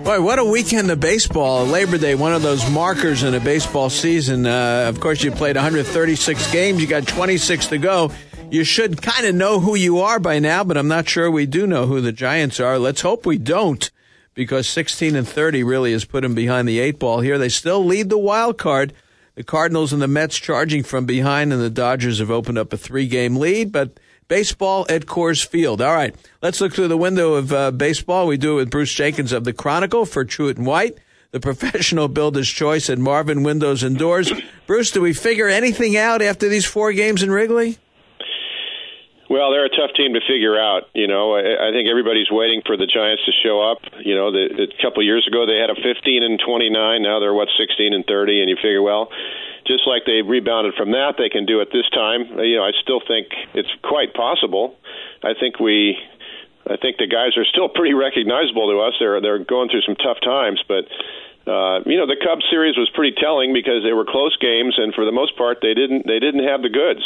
Boy, what a weekend of baseball. Labor Day, one of those markers in a baseball season. Of course, you played 136 games. You got 26 to go. You should kind of know who you are by now, but I'm not sure we do know who the Giants are. Let's hope we don't, because 16-30 really has put them behind the 8 ball here. They still lead the wild card. The Cardinals and the Mets charging from behind, and the Dodgers have opened up a 3-game lead, but baseball at Coors Field. All right, let's look through the window of baseball. We do it with Bruce Jenkins of the Chronicle for Truett and White, the professional builder's choice at Marvin Windows and Doors. Bruce, do we figure anything out after these 4 games in Wrigley? Well, they're a tough team to figure out. You know, I think everybody's waiting for the Giants to show up. You know, a couple of years ago they had a 15-29. Now they're 16-30, and you figure, well, just like they rebounded from that, they can do it this time. You know, I still think it's quite possible. I think the guys are still pretty recognizable to us. They're going through some tough times, but you know, the Cubs series was pretty telling because they were close games, and for the most part, they didn't have the goods.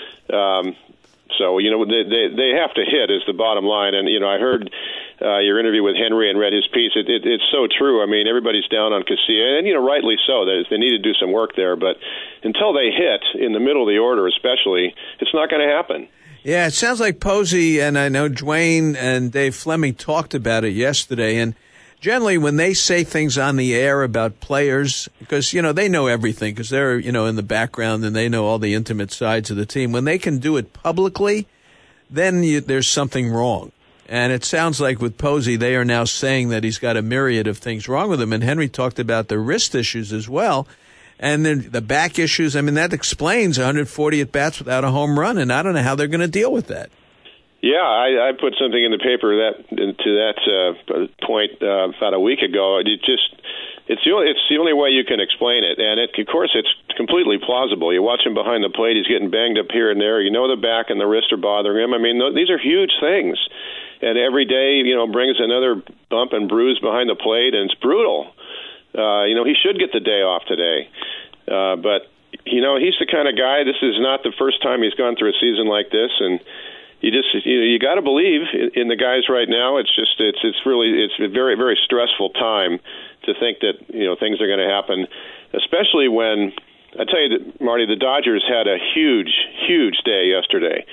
So, you know, they have to hit is the bottom line. And, you know, I heard your interview with Henry and read his piece. It's so true. I mean, everybody's down on Casilla, and, you know, rightly so. They need to do some work there. But until they hit in the middle of the order especially, it's not going to happen. Yeah, it sounds like Posey, and I know Dwayne and Dave Fleming talked about it yesterday, and generally, when they say things on the air about players, because, you know, they know everything because they're, you know, in the background and they know all the intimate sides of the team. When they can do it publicly, then there's something wrong. And it sounds like with Posey, they are now saying that he's got a myriad of things wrong with him. And Henry talked about the wrist issues as well. And then the back issues. I mean, that explains 140 at-bats without a home run. And I don't know how they're going to deal with that. Yeah, I put something in the paper to that point about a week ago. It's the only way you can explain it, and of course it's completely plausible. You watch him behind the plate; he's getting banged up here and there. You know the back and the wrist are bothering him. I mean, these are huge things, and every day, you know, brings another bump and bruise behind the plate, and it's brutal. You know, he should get the day off today, but you know, he's the kind of guy. This is not the first time he's gone through a season like this, and you got to believe in the guys right now. It's a very, very stressful time to think that, you know, things are going to happen, especially when I tell you that, Marty, the Dodgers had a huge, huge day yesterday.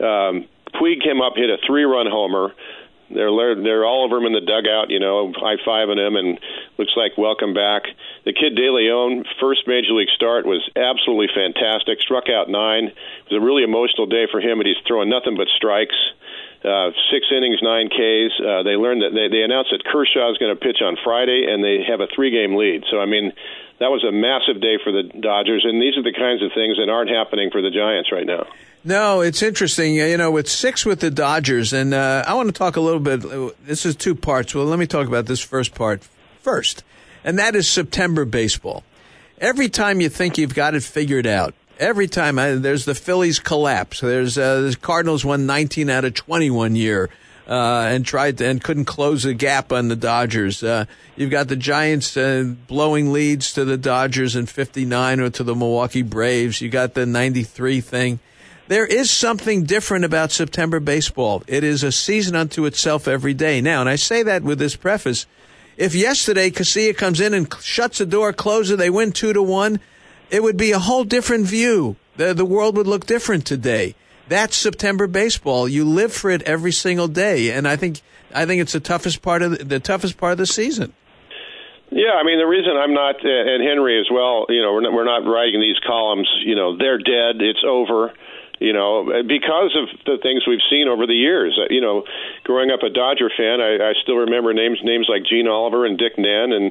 Puig came up, hit a 3-run homer. They're all over him in the dugout, you know, high-fiving him, and looks like welcome back. The kid De Leon, first Major League start, was absolutely fantastic. Struck out 9. It was a really emotional day for him, and he's throwing nothing but strikes. 6 innings, 9 Ks. They learned that they announced that Kershaw is going to pitch on Friday, and they have a 3-game lead. So, I mean, that was a massive day for the Dodgers, and these are the kinds of things that aren't happening for the Giants right now. No, it's interesting. You know, with 6 with the Dodgers, and I want to talk a little bit. This is 2 parts. Well, let me talk about this first part first, and that is September baseball. Every time you think you've got it figured out, every time there's the Phillies collapse. There's the Cardinals won 19 out of 20 one year and couldn't close the gap on the Dodgers. You've got the Giants blowing leads to the Dodgers in 59 or to the Milwaukee Braves. You got the 93 thing. There is something different about September baseball. It is a season unto itself every day. Now, and I say that with this preface, if yesterday Casilla comes in and shuts the door, closes, they win 2-1, it would be a whole different view. The world would look different today. That's September baseball. You live for it every single day, and I think it's the toughest part of the season. Yeah, I mean, the reason I'm not, and Henry as well, you know, we're not writing these columns, you know, they're dead, it's over. You know, because of the things we've seen over the years. You know, growing up a Dodger fan, I still remember names like Gene Oliver and Dick Nenn and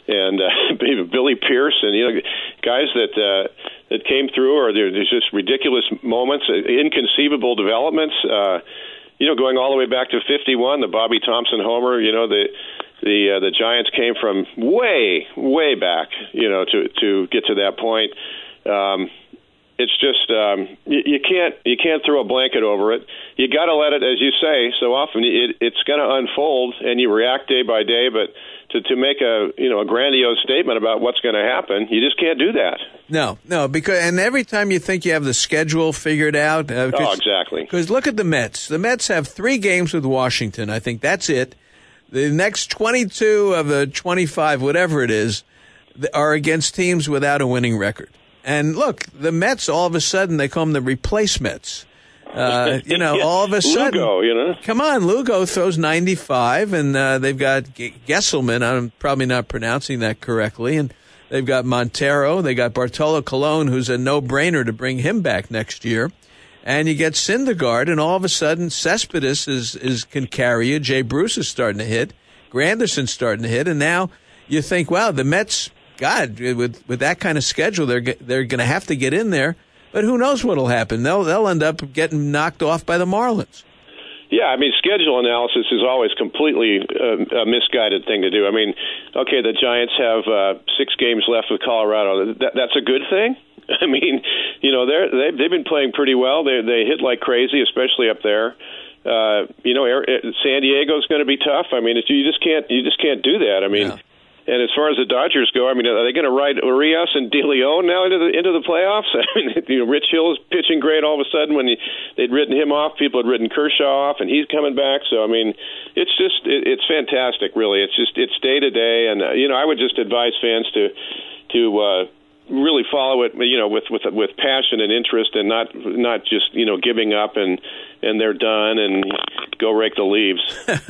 Billy Pierce, and, you know, guys that came through, or there's just ridiculous moments, inconceivable developments. You know, going all the way back to 51, the Bobby Thompson homer. You know, the Giants came from way back, you know, to get to that point. It's just you can't throw a blanket over it. You got to let it, as you say, so often it's going to unfold, and you react day by day. But to make a grandiose statement about what's going to happen, you just can't do that. No, and every time you think you have the schedule figured out, exactly. Because look at the Mets. The Mets have 3 games with Washington. I think that's it. The next 22 of the 25, whatever it is, are against teams without a winning record. And look, the Mets, all of a sudden, they call them the replace Mets. All of a sudden. Lugo, Come on, Lugo throws 95, and they've got Gesselman. I'm probably not pronouncing that correctly. And they've got Montero. They got Bartolo Colon, who's a no-brainer to bring him back next year. And you get Syndergaard, and all of a sudden, Cespedes can carry you. Jay Bruce is starting to hit. Granderson's starting to hit. And now you think, wow, the Mets, God, with that kind of schedule, they're going to have to get in there. But who knows what'll happen? They'll end up getting knocked off by the Marlins. Yeah, I mean, schedule analysis is always completely a misguided thing to do. I mean, okay, the Giants have 6 games left with Colorado. That's a good thing. I mean, they've been playing pretty well. They hit like crazy, especially up there. San Diego's going to be tough. I mean, you just can't do that. I mean. Yeah. And as far as the Dodgers go, I mean, are they going to ride Urias and De Leon now into the playoffs? I mean, Rich Hill is pitching great all of a sudden. When they'd written him off, people had written Kershaw off, and he's coming back. So I mean, it's fantastic, really. It's day to day, and I would just advise fans to really follow it, with passion and interest, and not just giving up and they're done and go rake the leaves.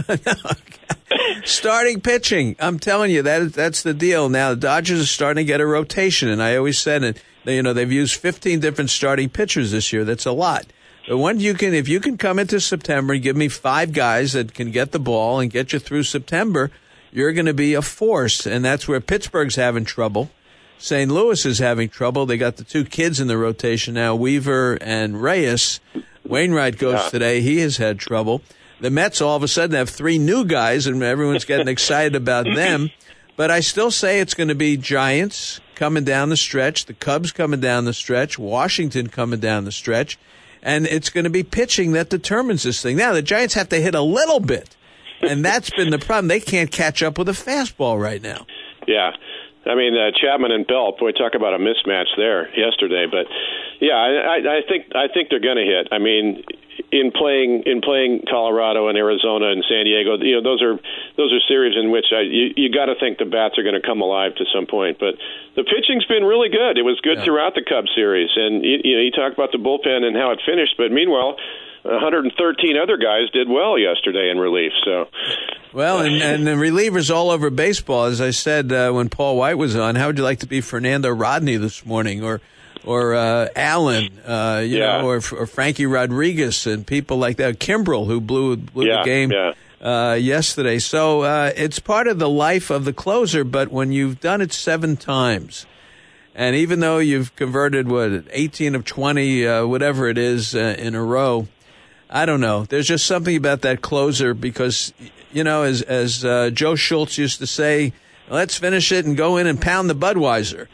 Starting pitching, I'm telling you, that's the deal. Now the Dodgers are starting to get a rotation, and I always said it. They've used 15 different starting pitchers this year. That's a lot. But if you can come into September and give me 5 guys that can get the ball and get you through September, you're going to be a force, and that's where Pittsburgh's having trouble. St. Louis is having trouble. They got the 2 kids in the rotation now, Weaver and Reyes. Wainwright goes today. He has had trouble. The Mets all of a sudden have 3 new guys, and everyone's getting excited about them. But I still say it's going to be Giants coming down the stretch, the Cubs coming down the stretch, Washington coming down the stretch, and it's going to be pitching that determines this thing. Now, the Giants have to hit a little bit, and that's been the problem. They can't catch up with a fastball right now. Yeah. I mean, Chapman and Belt, boy, talk about a mismatch there yesterday. But yeah, I think they're going to hit. I mean, in playing Colorado and Arizona and San Diego, those are series in which you got to think the bats are going to come alive to some point. But the pitching's been really good. It was good throughout the Cubs series, and you talk about the bullpen and how it finished. But meanwhile, 113 other guys did well yesterday in relief. So, well, and the relievers all over baseball. As I said when Paul White was on, how would you like to be Fernando Rodney this morning, or Allen, or Frankie Rodriguez and people like that, Kimbrel, who blew the game yesterday. So it's part of the life of the closer. But when you've done it 7 times, and even though you've converted 18 of 20, whatever it is, in a row. I don't know. There's just something about that closer because, as Joe Schultz used to say, let's finish it and go in and pound the Budweiser.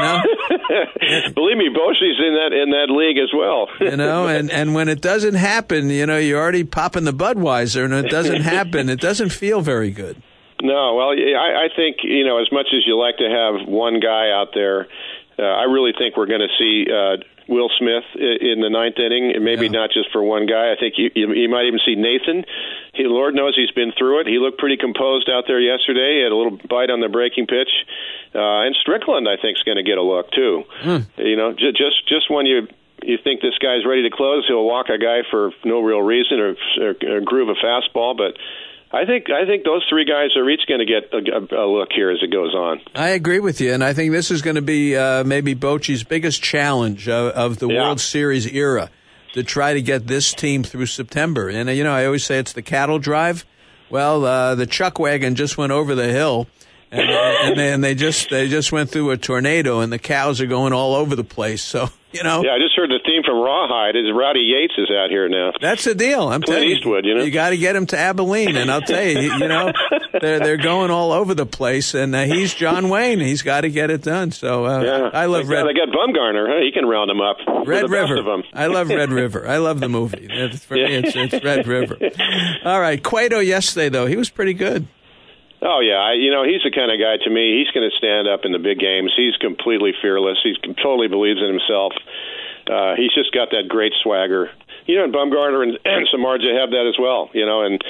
Believe me, Bochy's in that league as well. And when it doesn't happen, you're already popping the Budweiser, and it doesn't happen. It doesn't feel very good. No, well, I think, as much as you like to have one guy out there, I really think we're going to see Will Smith in the 9th inning, and maybe not just for one guy. I think you might even see Nathan. Lord knows he's been through it. He looked pretty composed out there yesterday. He had a little bite on the breaking pitch. And Strickland, I think, is going to get a look, too. Just when you think this guy's ready to close, he'll walk a guy for no real reason or groove a fastball, but I think those 3 guys are each going to get a look here as it goes on. I agree with you, and I think this is going to be maybe Bochy's biggest challenge of the World Series era, to try to get this team through September. And, I always say it's the cattle drive. Well, the chuck wagon just went over the hill, and they just went through a tornado, and the cows are going all over the place. So, Yeah, I just heard the theme from Rawhide. Rowdy Yates is out here now. That's the deal. I'm telling you. Eastwood, you got to get him to Abilene, and I'll tell you, they're going all over the place, and he's John Wayne. He's got to get it done. So I love Red. They got Bumgarner. Huh? He can round them up. Red River. I love Red River. I love the movie. For me, it's Red River. All right, Cueto yesterday though, he was pretty good. Oh, yeah. He's the kind of guy, to me, he's going to stand up in the big games. He's completely fearless. He totally believes in himself. He's just got that great swagger. And Bumgarner and Samardzija have that as well, and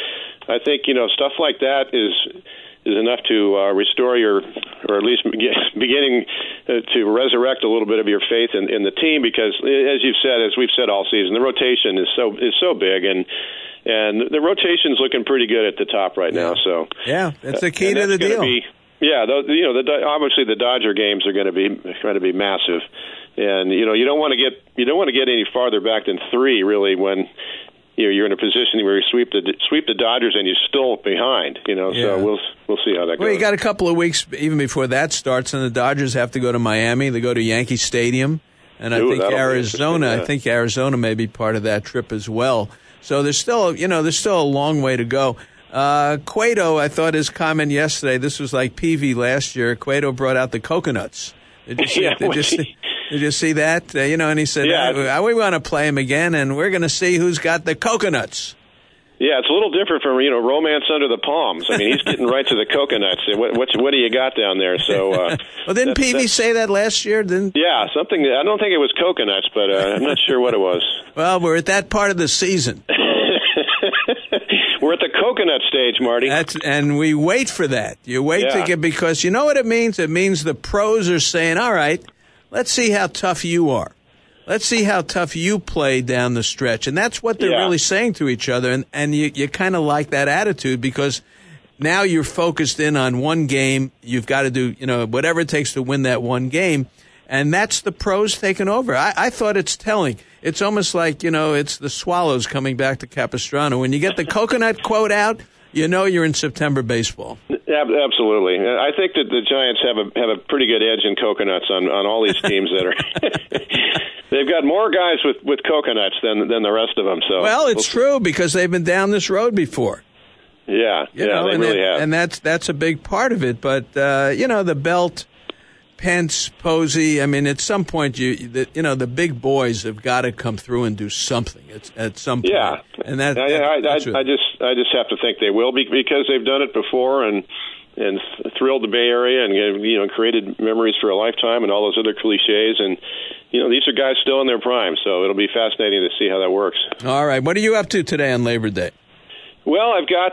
I think stuff like that is enough to restore your, or at least beginning to resurrect a little bit of your faith in the team, because as we've said all season, the rotation is so big, and the rotation's looking pretty good at the top right now. So that's the key to the deal. Obviously the Dodger games are going to be massive, and you don't want to get any farther back than 3 really when you're in a position where you sweep the Dodgers and you're still behind. So we'll see how that goes. Well, you got a couple of weeks even before that starts, and the Dodgers have to go to Miami. They go to Yankee Stadium, and I think Arizona may be part of that trip as well. So there's still a long way to go. Cueto, I thought his comment yesterday, this was like Peavy last year. Cueto brought out the coconuts. Did you see that? And he said, we want to play him again, and we're going to see who's got the coconuts. Yeah, it's a little different from, Romance Under the Palms. I mean, he's getting right to the coconuts. What do you got down there? So, well, didn't Peavy say that last year? Yeah, something. I don't think it was coconuts, but I'm not sure what it was. Well, we're at that part of the season. We're at the coconut stage, Marty. And we wait for that. You wait to get, because you know what it means? It means the pros are saying, all right, let's see how tough you are. Let's see how tough you play down the stretch. And that's what they're really saying to each other. And you kind of like that attitude, because now you're focused in on one game. You've got to do, whatever it takes to win that one game. And that's the pros taking over. I thought it's telling. It's almost like, it's the Swallows coming back to Capistrano. When you get the coconut quote out, you're in September baseball. Absolutely. I think that the Giants have a pretty good edge in coconuts on all these teams that are. They've got more guys with coconuts than the rest of them. So it's true, because they've been down this road before. Yeah, they really have. And that's a big part of it. But the Belt, Pence, Posey. I mean, at some point, the big boys have got to come through and do something. At some point. Yeah, and I just have to think they will, because they've done it before and thrilled the Bay Area and created memories for a lifetime and all those other cliches, and these are guys still in their prime, so it'll be fascinating to see how that works. All right, what are you up to today on Labor Day? Well, I've got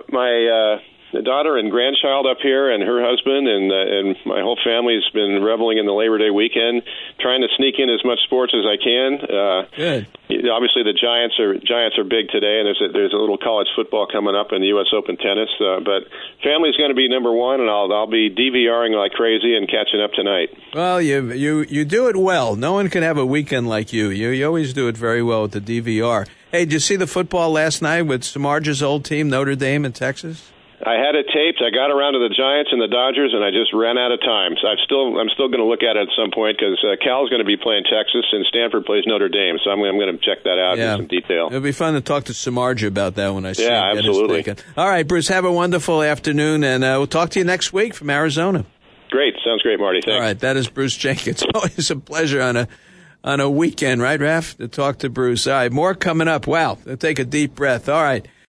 my daughter and grandchild up here, and her husband, and my whole family has been reveling in the Labor Day weekend, trying to sneak in as much sports as I can. Good. Obviously, the Giants are big today, and there's a little college football coming up in the U.S. Open tennis. But family's going to be number one, and I'll be DVRing like crazy and catching up tonight. Well, you do it well. No one can have a weekend like you. You always do it very well with the DVR. Hey, did you see the football last night with Samardzij's old team, Notre Dame in Texas? I had it taped. I got around to the Giants and the Dodgers, and I just ran out of time. So I'm still going to look at it at some point, because Cal's going to be playing Texas and Stanford plays Notre Dame. So I'm going to check that out in some detail. It'll be fun to talk to Samardzij about that when I see him. Yeah, absolutely. All right, Bruce, have a wonderful afternoon, and we'll talk to you next week from Arizona. Great. Sounds great, Marty. Thanks. All right, that is Bruce Jenkins. Always a pleasure on a weekend, right, Raph, to talk to Bruce. All right, more coming up. Wow, take a deep breath. All right.